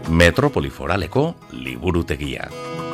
Metropoli Foraleko liburutegia.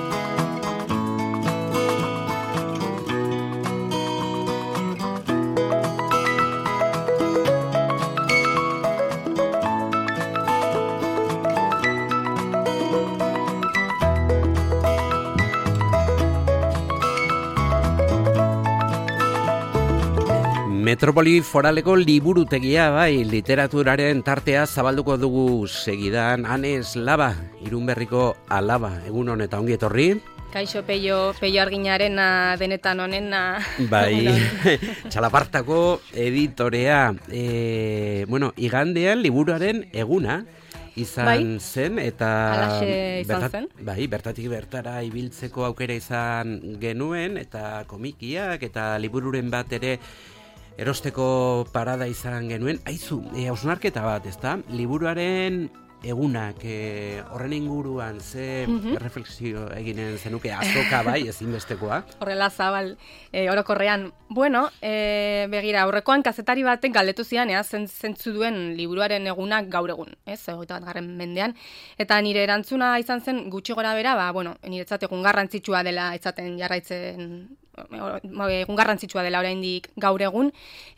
Metropoli Foraleko liburutegia, bai, literaturaren tartea zabalduko dugu segidan. Anes Laba, Irunberriko alaba, egun honetan ongi etorri. Kaixo Peio Arginaren denetan honena. Bai, Txalapartako editorea. Igandean liburuaren eguna izan zen, eta alaxe izan zen. Bai, bertatik bertara ibiltzeko aukera izan genuen, eta komikiak eta libururen bat ere erosteko parada izan genuen. Aizu, hausnarketa bat, ezta? Liburuaren egunak horren inguruan ze refleksio eginen zenuke, azoka bai, ezinbestekoa. Horrela zabal, orokorrean. Bueno, begira, aurrekoan kazetari batek galdetu zian, zentzu duen liburuaren egunak gaur egun, ez? 21. mendean. Eta nire erantzuna izan zen gutxi gora bera, niretzat egun garrantzitsua dela izaten jarraitzen, egun garrantzitsua dela oraindik gaur egun,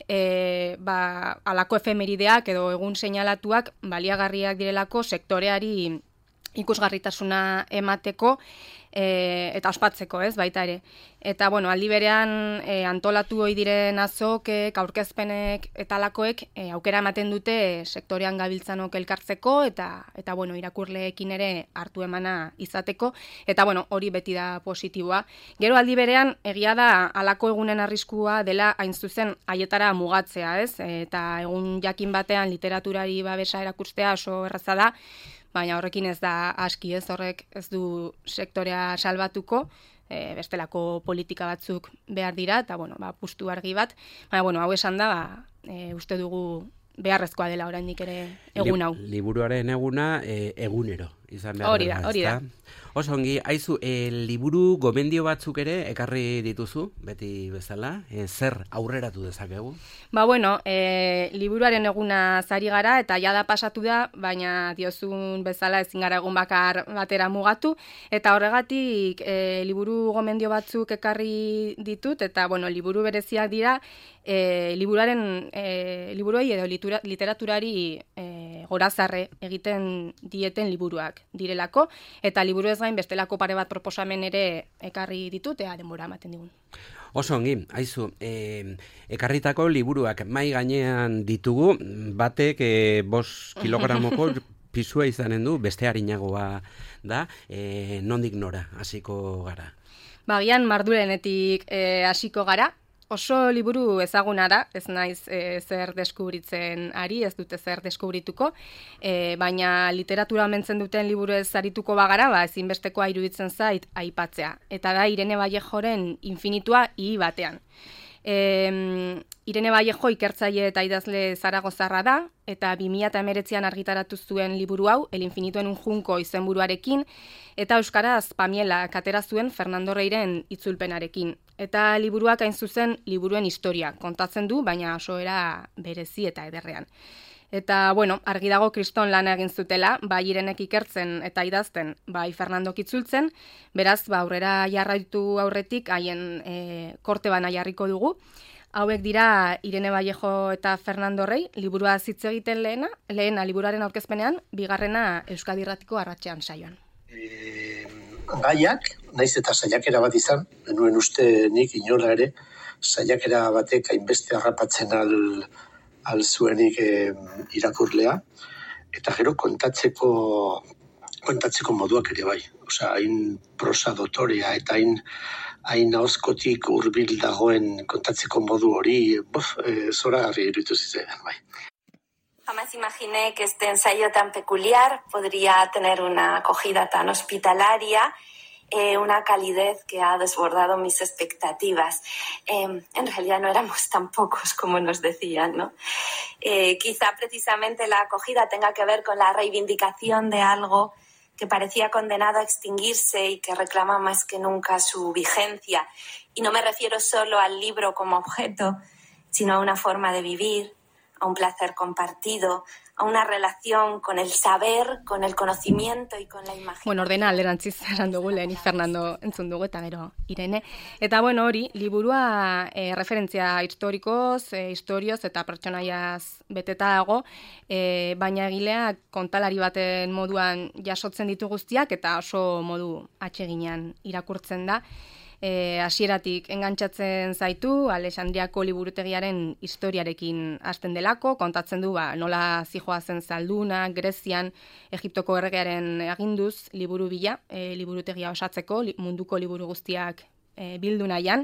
alako efemerideak edo egun seinalatuak baliagarriak direlako sektoreari ikusgarritasuna emateko eta ospatzeko, ez, baita ere. Eta, aldi berean antolatu ohi diren azokek, aurkezpenek eta alakoek aukera ematen dute sektorean gabiltzanok elkartzeko eta irakurleekin ere hartu emana izateko. Eta, hori beti da positiboa. Gero aldi berean, egia da alako egunen arriskua dela hain zuzen haietara mugatzea, ez? Eta egun jakin batean literaturari babesa erakustea oso erraza da, baina horrekin ez da aski, ez, horrek ez du sektorea salbatuko, bestelako politika batzuk behar dira, eta, pustu argi bat. Baina, hau esan da, uste dugu beharrezkoa dela oraindik ere egun hau. Liburuaren eguna egunero izan behar dela. Hori da. Oso ongi, aizu, liburu gomendio batzuk ere ekarri dituzu, beti bezala, zer aurreratu dezakegu? Liburuaren eguna zari gara eta jada pasatu da, baina diozun bezala ezin gara egun bakar batera mugatu, eta horregatik liburu gomendio batzuk ekarri ditut, eta liburu bereziak dira, liburuei edo literaturari gorazarre egiten dieten liburuak direlako, eta liburu ez gain bestelako pare bat proposamen ere ekarri ditut, denbora ematen digun. Oso ongi, aizu, ekarritako liburuak mai gainean ditugu, batek 5 kilogramoko pisua izanen du, beste harinagoa da, nondik nora hasiko gara? Bagian mardurenetik hasiko gara. Oso liburu ezaguna da, ez naiz zer deskubritzen ari, ez dute zer deskubrituko, baina literatura mentzen duten liburu ez arituko bagara, ezinbestekoa iruditzen zait aipatzea. Eta da Irene Vallejoren Infinitua I batean. Irene Vallejo ikertzaile eta idazle zaragozarra da, eta 2019an argitaratu zuen liburu hau, El infinito en un junco izenburuarekin, eta euskaraz Pamiela atera zuen Fernando Reiren itzulpenarekin. Eta liburuak hain zuzen liburuen historia kontatzen du, baina oso era berezi eta ederrean. Eta, argi dago kriston lana egin zutela, bai Irenek ikertzen eta idazten, bai Fernandok itzultzen, beraz, aurrera jarraitu aurretik, haien korte bana jarriko dugu. Hauek dira Irene Vallejo eta Fernando Rei, liburua hitz egiten lehena liburuaren aurkezpenean, bigarrena Euskadi Irratiko Arratsean saioan. Gaiak, naiz eta saiakera bat izan, benuen uste nik inola ere, saiakera batek hainbeste harrapatzen al zuenik irakurlea, eta gero kontatzeko moduak ere bai. Hain prosa dotorea eta hain ahozkotik hurbil dagoen kontatzeko modu hori, zoragarri iruditu zitzaidan bai. Jamás imaginé que este ensayo tan peculiar podría tener una acogida tan hospitalaria, una calidez que ha desbordado mis expectativas. En realidad no éramos tan pocos como nos decían, ¿no? Quizá precisamente la acogida tenga que ver con la reivindicación de algo que parecía condenado a extinguirse y que reclama más que nunca su vigencia. Y no me refiero solo al libro como objeto, sino a una forma de vivir, a un placer compartido, a una relación con el saber, con el conocimiento y con la imaginación. Bueno, ordena alderantziz esan dugu, leheni Fernando entzun dugu, eta gero Irene. Eta bueno, hori, liburua referentzia historikoz, historioz eta pertsonaiaz beteta dago, baina egileak kontalari baten moduan jasotzen ditu guztiak, eta oso modu atseginean irakurtzen da. Hasieratik engantzatzen zaitu, Alexandriako liburutegiaren historiarekin hasten delako, kontatzen du nola zijoazen zalduna, Grezian, Egiptoko erregearen aginduz, liburu bila, liburutegia osatzeko, munduko liburu guztiak bildu nahian.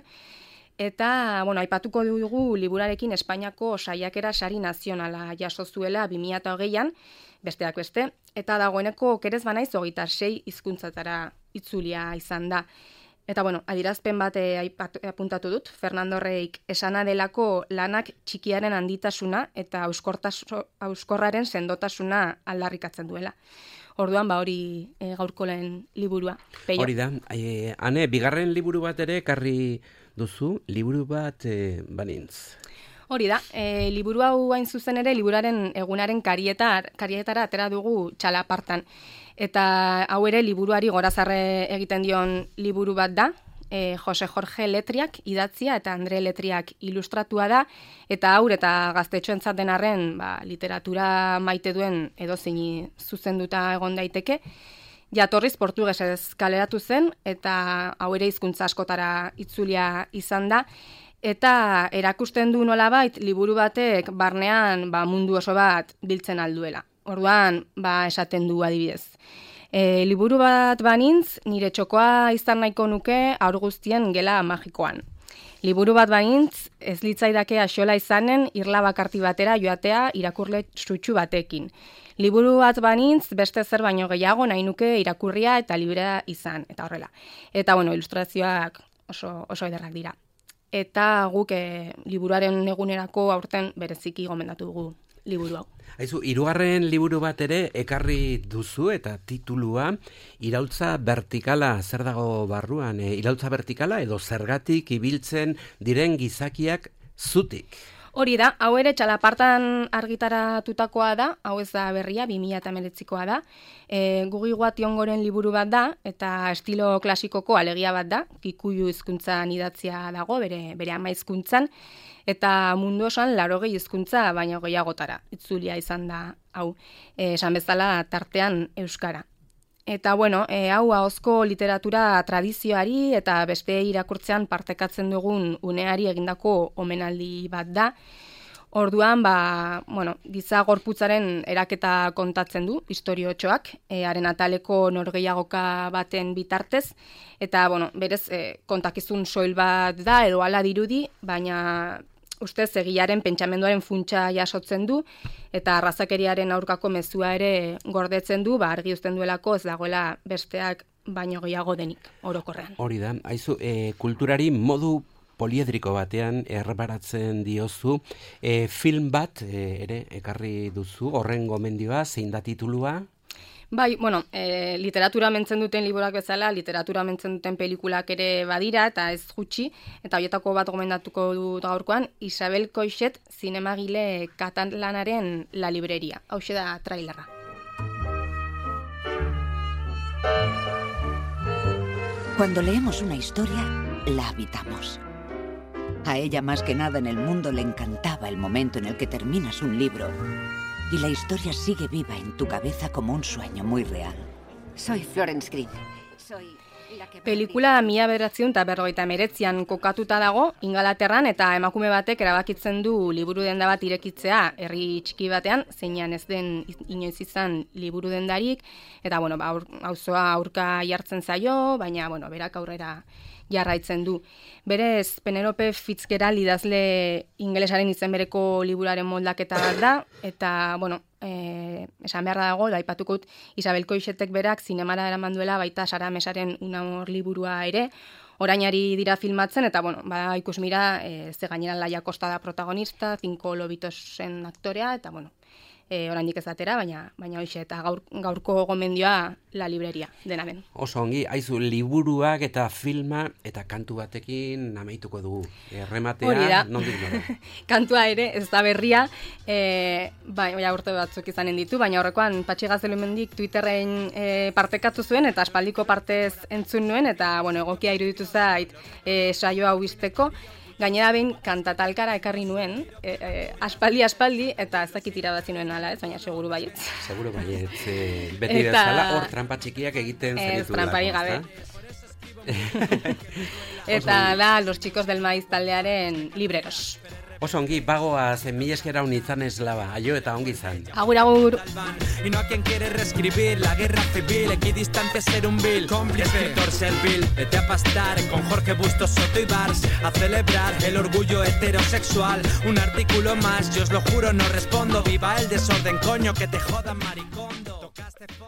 Eta, bueno, aipatuko dugu liburarekin Espainiako saiakera sari nazionala jaso zuela 2020an, besteak beste, eta dagoeneko kerez banaiz 26 hizkuntzatara itzulia izan da. Eta, bueno, adirazpen bat apuntatu dut, Fernando Reik esana delako lanak txikiaren handitasuna eta auskorraren sendotasuna aldarrikatzen duela. Orduan, hori gaurko lehen liburua. Peio. Hori da, Ane, bigarren liburu bat ere ekarri duzu, liburu bat banintz. Hori da, liburu hau hain zuzen ere, liburaren egunaren karietara atera dugu txalapartan. Eta hau ere liburuari gorazarre egiten dion liburu bat da, Jose Jorge Letriak idatzia eta Andre Letriak ilustratua da, eta haur eta gaztetxoentzat den arren literatura maite duen edozeini zuzenduta egon daiteke. Jatorriz portugesez kaleratu zen, eta hau ere hizkuntza askotara itzulia izan da, eta erakusten du nolabait liburu batek barnean mundu oso bat biltzen alduela. Orduan, esaten du adibidez. Liburu bat banintz, nire txokoa izan nahiko nuke aur guztien gela magikoan. Liburu bat banintz, ez litzaidake axola izanen irla bakarti batera joatea irakurle sutsu batekin. Liburu bat banintz, beste zer baino gehiago nahi nuke irakurria eta librea izan, eta horrela. Eta, bueno, ilustrazioak oso ederrak dira. Eta guk liburuaren egunerako aurten bereziki gomendatu dugu liburu hau. Aizu, 3. liburu bat ere ekarri duzu eta titulua Iraultza vertikala, zer dago barruan? Iraultza vertikala edo zergatik ibiltzen diren gizakiak zutik? Hori da, hau ere txalapartan argitaratutakoa da, hau ez da berria, 2019koa da. Gugi Guationgoren liburu bat da, eta estilo klasikoko alegia bat da, Kikuyu hizkuntzan idatzia dago, bere ama hizkuntzan, eta mundu osan 80 hizkuntza baino gehiagotara itzulia izan da hau, esan bezala tartean euskara. Eta bueno, hau ahozko literatura tradizioari eta beste irakurtzean partekatzen dugun uneari egindako omenaldi bat da. Orduan, giza gorputzaren eraketa kontatzen du, istoriotxoak, haren ataleko norgehiagoka baten bitartez, eta, berez, kontakizun soil bat da, edo ala dirudi, baina ustez egiaren pentsamenduaren funtsa jasotzen du, eta arrazakeriaren aurkako mezua ere gordetzen du, argi uzten duelako ez dagoela besteak baino gehiago denik, orokorrean. Hori da, haizu, kulturari modu poliedriko batean errebaratzen diozu, film bat ere ekarri duzu, horren gomendioa, zein da titulua? Bai, literatura mentzen duten liburak bezala, literatura mentzen duten pelikulak ere badira, eta ez gutxi, eta horietako bat gomendatuko dut gaurkoan, Isabel Coixet zinemagile katalanaren La Libreria. Hauxe da trailerra. Cuando leemos una historia, la habitamos. A ella más que nada en el mundo le encantaba el momento en el que terminas un libro y la historia sigue viva en tu cabeza como un sueño muy real. Soy Florence Green. Pelikula 1959an kokatuta dago, Ingalaterran, eta emakume batek erabakitzen du liburu denda bat irekitzea herri txiki batean, zeinan ez den inoiz izan liburu dendarik, eta auzoa aurka jartzen zaio, baina berak aurrera jarraitzen du. Berez, Penelope Fitzgerald idazle ingelesaren izen bereko liburuaren moldaketa bat da, eta, esan behar dago, aipatuko dut Isabel Coixetek berak zinemara eraman duela baita Sara Mesaren Unamor liburua ere, orainari dira filmatzen, eta, ikusmira, ze gainera Laia Costa da protagonista, 5 Lobitosen aktorea, eta, oraindik ez atera, baina hoxe, eta gaurko gomendioa La Libreria, dena den. Oso ongi, aizu, liburuak eta filma eta kantu batekin amaituko dugu. Errematea, nondik nora? Kantua ere, ez da berria, urte batzuk izanen ditu, baina horrekoan Patxi Gaztelumendik Twitterren partekatu zuen, eta aspaldiko partez entzun nuen, eta egokia iruditu zait saio hau izteko. Gainera behin kantatalkara ekarri nuen, aspaldi, eta ez dakit irabazi nuen ala, ez, baina seguru baietz. Seguru baietz, beti bezala hor trampa txikiak egiten zenitu. Ez, trampari gabe. Eta da, Los Chicos del Maíz taldearen Libreros. Oso ongi, bagoaz, mila esker hau nintzen eslaba, aio eta ongi izan. Agur. Y no a quien quiere reescribir la guerra civil, equidistante ser un vil, escritor servil, vete a pastar con Jorge Bustos, Soto y Bars, a celebrar el orgullo heterosexual, un artículo más, yo os lo juro, no respondo, viva el desorden, coño, que te jodan maricondo.